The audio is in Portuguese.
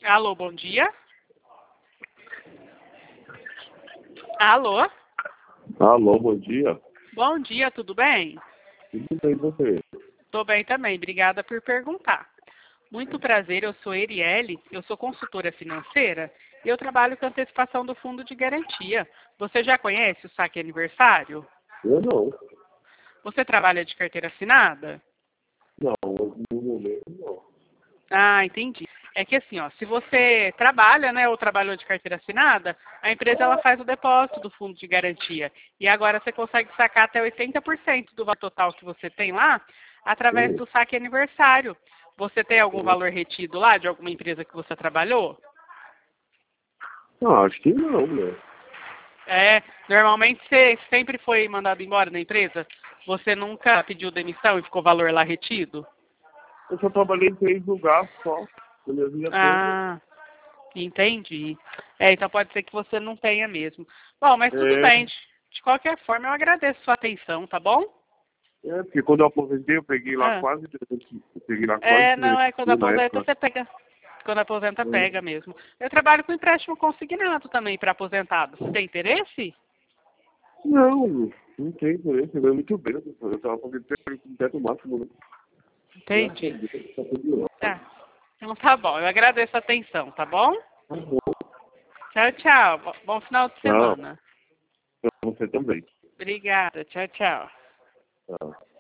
Alô, bom dia. Alô? Alô, bom dia. Bom dia, tudo bem? Tudo bem, e você? Tô bem também, obrigada por perguntar. Muito prazer, eu sou Erielle, eu sou consultora financeira e eu trabalho com antecipação do fundo de garantia. Você já conhece o saque aniversário? Eu não. Você trabalha de carteira assinada? Não, no momento não. Ah, entendi. É que assim, ó, se você trabalha, né, ou trabalhou de carteira assinada, a empresa ela faz o depósito do fundo de garantia. E agora você consegue sacar até 80% do valor total que você tem lá através do saque aniversário. Você tem algum valor retido lá de alguma empresa que você trabalhou? Ah, acho que não, né? É, normalmente você sempre foi mandado embora da empresa? Você nunca pediu demissão e ficou valor lá retido? Eu só trabalhei em 3 lugares só, na minha vida toda. Ah, entendi. Então pode ser que você não tenha mesmo. Bom, mas tudo É, bem. De qualquer forma, eu agradeço sua atenção, tá bom? porque quando eu aposentei, eu peguei lá Ah, quase 300, eu peguei lá quase 300 não, é quando mil na aposenta, época. você pega. Quando aposenta, É. pega mesmo. Eu trabalho com empréstimo consignado também para aposentados. Você tem interesse? Não, não tem interesse, eu ganho muito bem. Eu tava aposentando com teto máximo, né? Graças a Entendi. Deus, tá tudo Tá. Então tá bom, eu agradeço a atenção, tá bom? bom. Tchau, tchau. Bom final de Tchau, semana. pra você também. Obrigada. Tchau, tchau. Tchau.